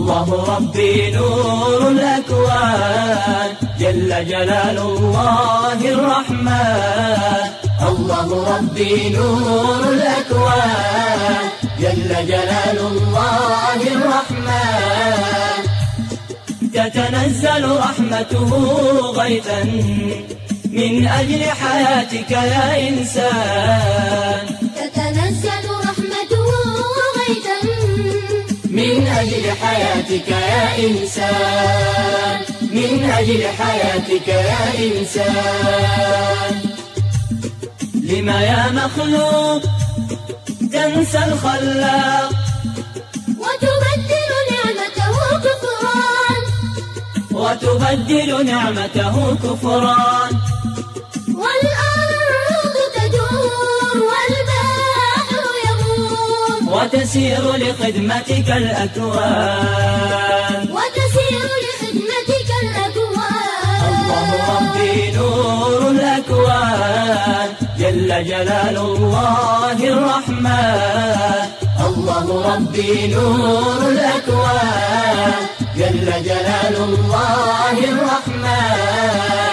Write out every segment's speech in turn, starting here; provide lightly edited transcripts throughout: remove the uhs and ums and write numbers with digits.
الله ربي نور الأكوان جل جلال الله الرحمن. الله ربي نور الأكوان جل جلال الله الرحمن. تتنزل رحمته غيثا من أجل حياتك يا إنسان. تتنزل رحمته غيثا من أجل حياتك يا إنسان. من أجل حياتك يا إنسان. لما يا مخلوق تنسى الخلاق وتبدل نعمته كفران. وتبدل نعمته كفران. والأرض تدور والبحر يمور وتسير لخدمتك الأكوان. وتسير لخدمتك الأكوان. الله ربي نور الأكوان جل جلال الله الرحمن. الله ربي نور الأكوان جل جلال الله الرحمن.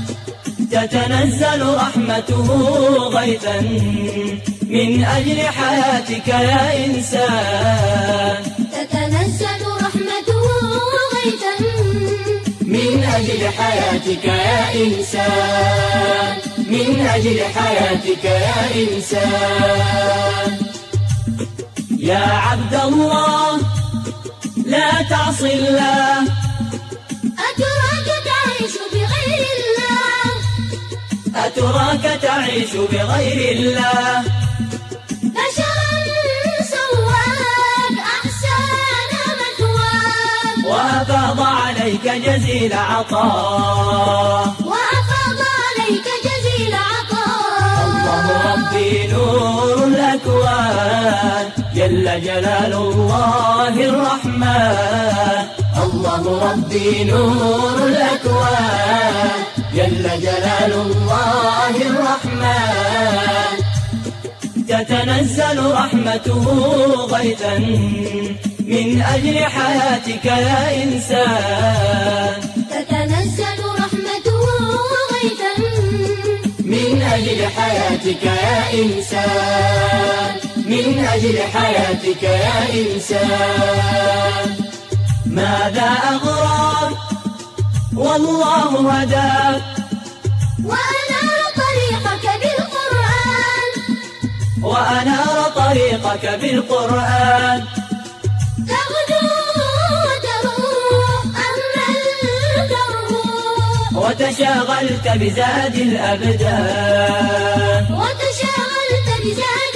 تتنزل رحمته غيثا من أجل حياتك يا إنسان. تتنزل رحمته غيثا من أجل حياتك يا إنسان. من أجل حياتك يا إنسان. يا عبد الله لا تعصي الله. أتراك تعيش بغير الله. أتراك تعيش بغير الله. بشرا سواك أحسن مثواك. وأفاض عليك جزيل عطاء. وأفاض عليك جزيل عطاء. الله ربي نور الأكوان جل جلال الله الرحمن. الله ربي نور الأكوان جل جلال الله الرحمن. تتنزل رحمته غيثا من أجل حياتك يا إنسان. تتنزل رحمته غيثا من أجل حياتك يا إنسان. من أجل حياتك يا إنسان. ماذا أغراك والله هداك. وأنار طريقك بالقرآن. وأنار طريقك بالقرآن. تغدو وتروح أما الكروح. وتشاغلت بزاد الأبدان. وتشاغلت بزاد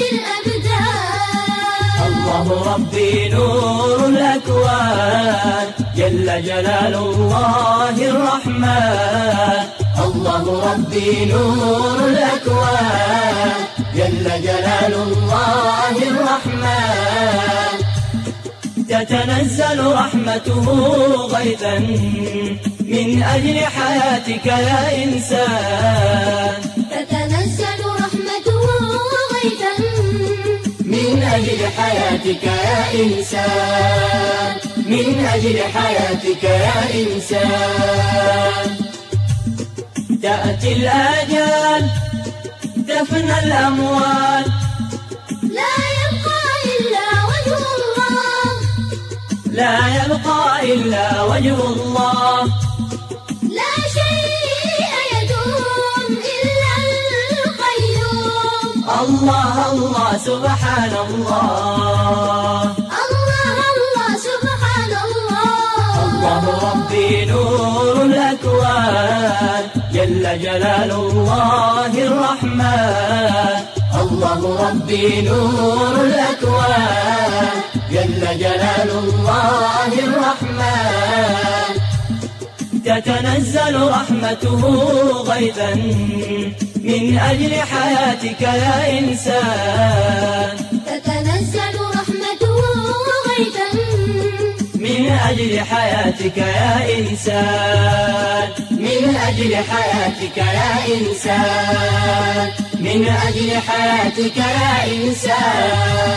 الأبدان. الله ربي نور الأكوان جل جلال الله الرحمن. الله ربي نور الأكوان جل جلال الله الرحمن. تتنزل رحمته غيثا من أجل حياتك يا إنسان. تتنزل رحمته غيثا من أجل حياتك يا إنسان. من أجل حياتك يا إنسان. تأتي الآجال تفنى الأموال. لا يبقى إلا وجه الله. لا يبقى إلا وجه الله. لا شيء يدوم إلا القيوم. الله الله سبحان الله. الله الله سبحان الله. الله ربي نور الأكوان جل جلال الله الرحمن. الله ربي نور الأكوان جل جلال الله الرحمن. تتنزل رحمته غيثا من أجل حياتك يا إنسان. تتنزل رحمته غيثا من أجل حياتك يا إنسان. من أجل حياتك يا إنسان. من أجل حياتك يا إنسان.